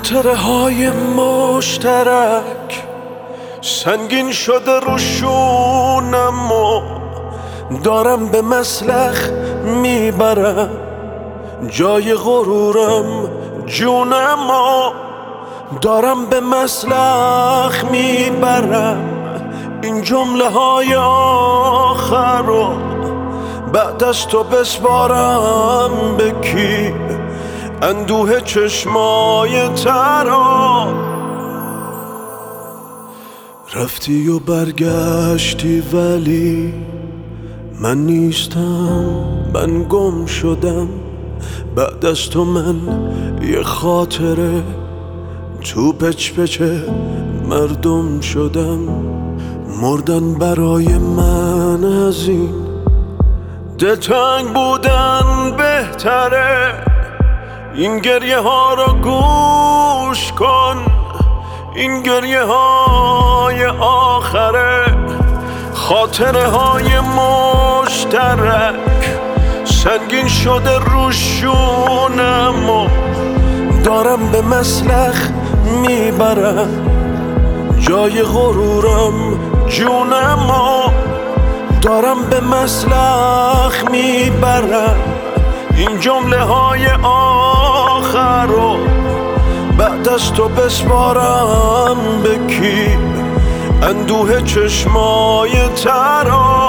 خاطره های مشترک سنگین شده روشونم و دارم به مسلخ میبرم جای غرورم جونم و دارم به مسلخ میبرم این جمله های آخر رو بعد از تو بسپارم به کی اندوه چشمای ترا رفتی و برگشتی ولی من نیستم من گم شدم بعد از تو من یه خاطره تو پچ پچ مردم شدم مردن برای من از این دلتنگ بودن بهتره این گریه ها رو گوش کن این گریه های آخره خاطره های مشترک سنگین شده روشونم و دارم به مسلخ میبرم جای غرورم جونم و دارم به مسلخ میبرم این جمله های آخر رو بعد از تو بسپارم به کی اندوه چشمای ترا